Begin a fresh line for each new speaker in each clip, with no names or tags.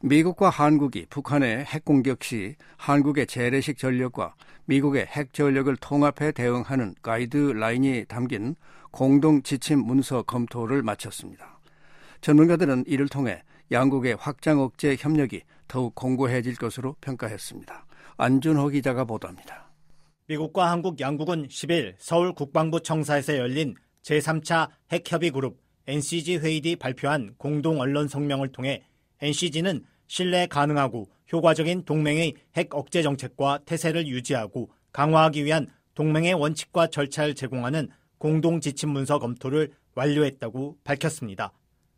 미국과 한국이 북한의 핵공격 시 한국의 재래식 전력과 미국의 핵 전력을 통합해 대응하는 가이드라인이 담긴 공동 지침 문서 검토를 마쳤습니다. 전문가들은 이를 통해 양국의 확장 억제 협력이 더욱 공고해질 것으로 평가했습니다. 안준호 기자가 보도합니다.
미국과 한국 양국은 10일 서울 국방부 청사에서 열린 제3차 핵협의그룹 NCG 회의 뒤 발표한 공동 언론 성명을 통해 NCG는 신뢰 가능하고 효과적인 동맹의 핵 억제 정책과 태세를 유지하고 강화하기 위한 동맹의 원칙과 절차를 제공하는 공동 지침 문서 검토를 완료했다고 밝혔습니다.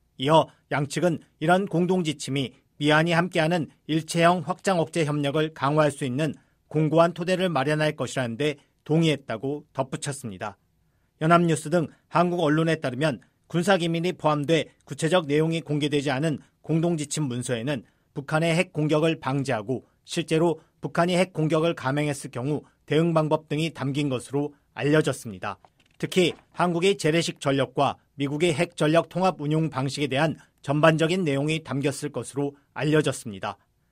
이어 양측은 이런 공동 지침이 미한이 함께하는 일체형 확장 억제 협력을 강화할 수 있는 공고한 토대를 마련할 것이라는 데 동의했다고 덧붙였습니다. 연합뉴스 등 한국 언론에 따르면 군사기밀이 포함돼 구체적 내용이 공개되지 않은 공동 지침 문서에는 북한의 핵 공격을 방지하고 실제로 북한이 핵 공격을 감행했을 경우 대응 방법 등이 담긴 것으로 알려졌습니다. 특히 한국의 재래식 전력과 미국의 핵 전력 통합 운용 방식에 대한 전반적인 내용이 담겼을 것으로 알려졌습니다.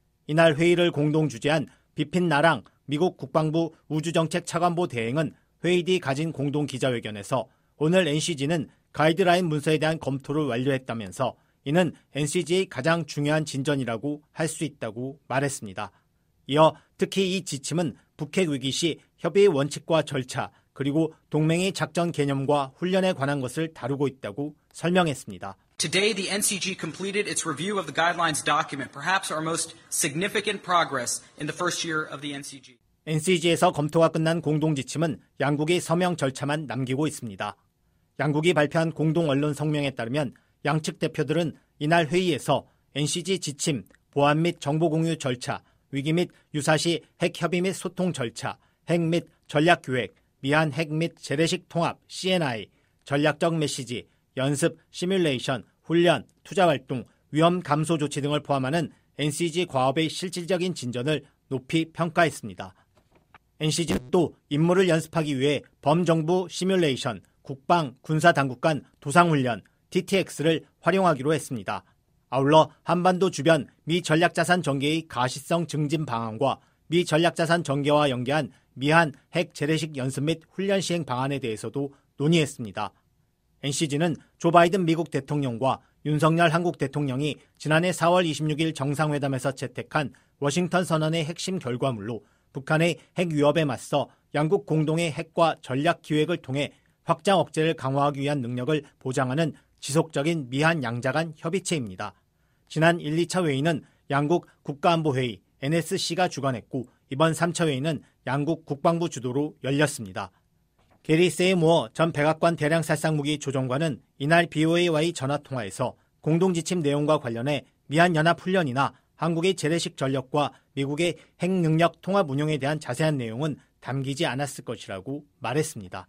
이날 회의를 공동 주재한 비핀 나랑 미국 국방부 우주정책 차관보 대행은 회의 뒤 가진 공동 기자회견에서 오늘 NCG는 가이드라인 문서에 대한 검토를 완료했다면서 이는 NCG의 가장 중요한 진전이라고 할 수 있다고 말했습니다. 이어 특히 이 지침은 북핵 위기 시 협의의 원칙과 절차 그리고 동맹의 작전 개념과 훈련에 관한 것을 다루고 있다고 설명했습니다.
Today, the NCG completed its review of the guidelines document, perhaps our most significant progress in the first year of the NCG.
NCG에서 검토가 끝난 공동 지침은 양국의 서명 절차만 남기고 있습니다. 양국이 발표한 공동 언론 성명에 따르면 양측 대표들은 이날 회의에서 NCG 지침, 보안 및 정보 공유 절차, 위기 및 유사시 핵 협의 및 소통 절차, 핵 및 전략 기획, 미한 핵 및 재래식 통합, CNI, 전략적 메시지, 연습, 시뮬레이션, 훈련, 투자 활동, 위험 감소 조치 등을 포함하는 NCG 과업의 실질적인 진전을 높이 평가했습니다. NCG는 또 임무를 연습하기 위해 범정부 시뮬레이션, 국방, 군사 당국 간 도상훈련, DTX를 활용하기로 했습니다. 아울러 한반도 주변 미 전략자산 전개의 가시성 증진 방안과 미 전략자산 전개와 연계한 미한 핵 재래식 연습 및 훈련 시행 방안에 대해서도 논의했습니다. NCG는 조 바이든 미국 대통령과 윤석열 한국 대통령이 지난해 4월 26일 정상회담에서 채택한 워싱턴 선언의 핵심 결과물로 북한의 핵 위협에 맞서 양국 공동의 핵과 전략 기획을 통해 확장 억제를 강화하기 위한 능력을 보장하는 지속적인 미한 양자 간 협의체입니다. 지난 1, 2차 회의는 양국 국가안보회의 NSC가 주관했고 이번 3차 회의는 양국 국방부 주도로 열렸습니다. 게리 세이모어 전 백악관 대량살상무기 조종관은 이날 BOA와의 전화통화에서 공동지침 내용과 관련해 미한연합훈련이나 한국의 재래식 전력과 미국의 핵능력 통합 운용에 대한 자세한 내용은 담기지 않았을 것이라고 말했습니다.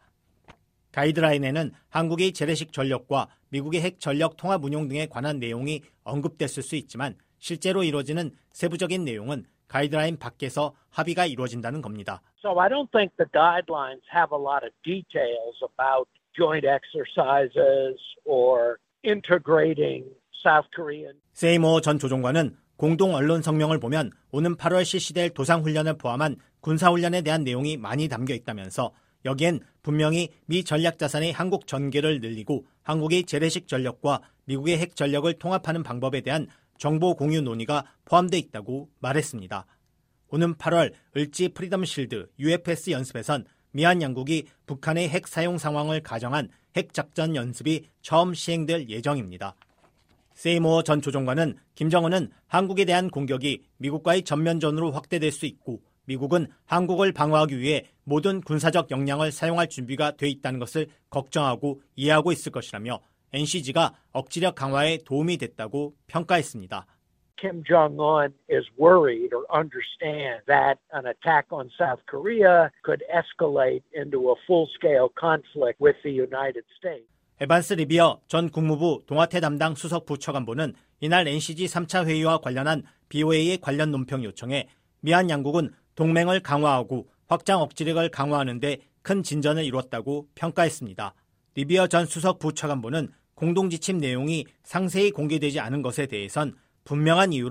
가이드라인에는 한국의 재래식 전력과 미국의 핵 전력 통합 운용 등에 관한 내용이 언급됐을 수 있지만 실제로 이루어지는 세부적인 내용은 가이드라인 밖에서 합의가 이루어진다는 겁니다.
So I don't think the guidelines have a lot of details about joint exercises or integrating South Korean.
세이모 전 조종관은 공동 언론 성명을 보면 오는 8월 실시될 도상훈련을 포함한 군사훈련에 대한 내용이 많이 담겨 있다면서 여기엔 분명히 미 전략자산의 한국 전개를 늘리고 한국의 재래식 전력과 미국의 핵 전력을 통합하는 방법에 대한 정보 공유 논의가 포함되어 있다고 말했습니다. 오는 8월 을지 프리덤 실드 UFS 연습에선 미한 양국이 북한의 핵 사용 상황을 가정한 핵작전 연습이 처음 시행될 예정입니다. 세이모어 전 조종관은 김정은은 한국에 대한 공격이 미국과의 전면전으로 확대될 수 있고 미국은 한국을 방어하기 위해 모든 군사적 역량을 사용할 준비가 돼 있다는 것을 걱정하고 이해하고 있을 것이라며 NCG가 억지력 강화에 도움이 됐다고 평가했습니다.
Kim Jong-un is worried or understands that an attack on South Korea could escalate into a full-scale conflict with the United States.
에반스 리비어 전 국무부 동아태 담당 수석 부처관보는 이날 NCG 3차 회의와 관련한 BOA의 관련 논평 요청에 미한 양국은 동맹을 강화하고 확장 억지력을 강화하는 데 큰 진전을 이뤘다고 평가했습니다. 리비어 전 수석 부처관보는 공동지침 내용이 상세히 공개되지 않은 것에 대해선 분명한 이유로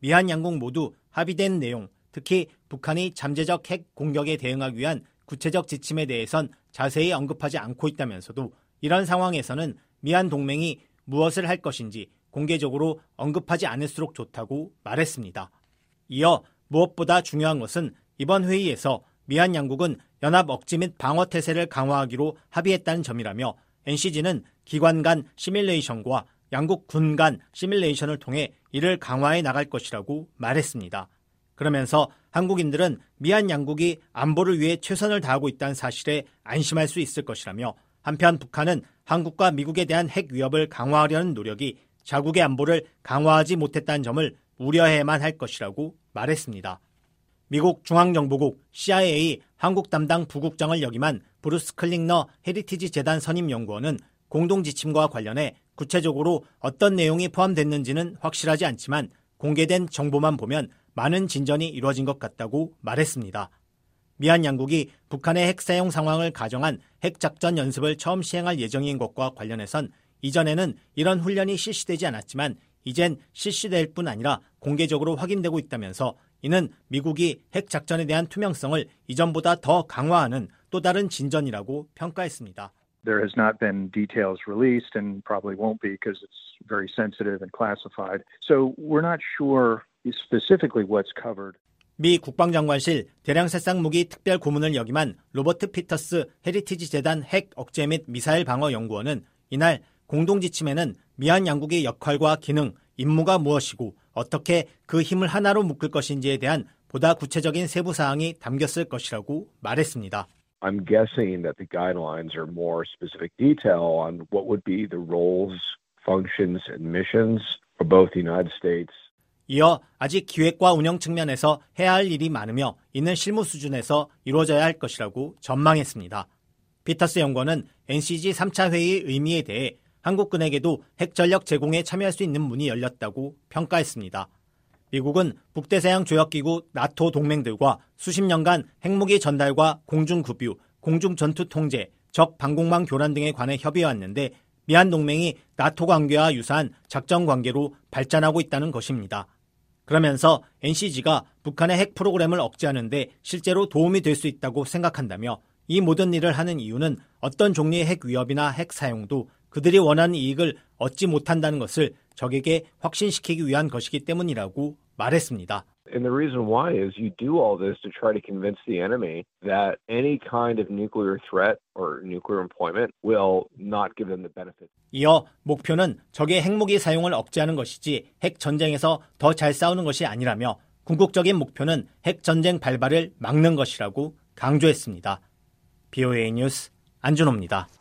미한 양국 모두 합의된 내용, 특히 북한이 잠재적 핵 공격에 대응하기 위한 구체적 지침에 대해선 자세히 언급하지 않고 있다면서도 이런 상황에서는 미한 동맹이 무엇을 할 것인지 공개적으로 언급하지 않을수록 좋다고 말했습니다. 이어 무엇보다 중요한 것은 이번 회의에서 미한 양국은 연합 억지 및 방어 태세를 강화하기로 합의했다는 점이라며 NCG는 기관 간 시뮬레이션과 양국 군 간 시뮬레이션을 통해 이를 강화해 나갈 것이라고 말했습니다. 그러면서 한국인들은 미한 양국이 안보를 위해 최선을 다하고 있다는 사실에 안심할 수 있을 것이라며 한편 북한은 한국과 미국에 대한 핵 위협을 강화하려는 노력이 자국의 안보를 강화하지 못했다는 점을 우려해야만 할 것이라고 말했습니다. 미국 중앙정보국 CIA 한국 담당 부국장을 역임한 브루스 클링너 헤리티지 재단 선임 연구원은 공동 지침과 관련해 구체적으로 어떤 내용이 포함됐는지는 확실하지 않지만 공개된 정보만 보면 많은 진전이 이루어진 것 같다고 말했습니다. 미한 양국이 북한의 핵 사용 상황을 가정한 핵작전 연습을 처음 시행할 예정인 것과 관련해선 이전에는 이런 훈련이 실시되지 않았지만 이젠 실시될 뿐 아니라 공개적으로 확인되고 있다면서 이는 미국이 핵작전에 대한 투명성을 이전보다 더 강화하는 또 다른 진전이라고 평가했습니다.
There has not been details released and probably won't be because it's very sensitive and classified. So we're not sure specifically what's covered.
미 국방장관실 대량살상 무기 특별 고문을 역임한 로버트 피터스 헤리티지 재단 핵 억제 및 미사일 방어 연구원은 이날 공동 지침에는 미한 양국의 역할과 기능, 임무가 무엇이고 어떻게 그 힘을 하나로 묶을 것인지에 대한 보다 구체적인 세부 사항이 담겼을 것이라고 말했습니다.
I'm guessing that the guidelines are more specific detail on what would be the roles, functions, and missions for both the United States.
이어 아직 기획과 운영 측면에서 해야 할 일이 많으며 이는 실무 수준에서 이루어져야 할 것이라고 전망했습니다. 피터스 연구원은 NCG 3차 회의의 의미에 대해 한국군에게도 핵전력 제공에 참여할 수 있는 문이 열렸다고 평가했습니다. 미국은 북대서양 조약기구 나토 동맹들과 수십 년간 핵무기 전달과 공중급유, 공중전투 통제, 적 방공망 교란 등에 관해 협의해왔는데 미한 동맹이 나토 관계와 유사한 작전 관계로 발전하고 있다는 것입니다. 그러면서 NCG가 북한의 핵 프로그램을 억제하는 데 실제로 도움이 될 수 있다고 생각한다며 이 모든 일을 하는 이유는 어떤 종류의 핵 위협이나 핵 사용도 그들이 원하는 이익을 얻지 못한다는 것을 적에게 확신시키기 위한 것이기 때문이라고 말했습니다.
And the reason why is you do all this to try to convince the enemy that any kind of nuclear threat or nuclear employment will not give them the benefit.
이어 목표는 적의 핵무기 사용을 억제하는 것이지 핵 전쟁에서 더 잘 싸우는 것이 아니라며 궁극적인 목표는 핵 전쟁 발발을 막는 것이라고 강조했습니다. BOA 뉴스 안준호입니다.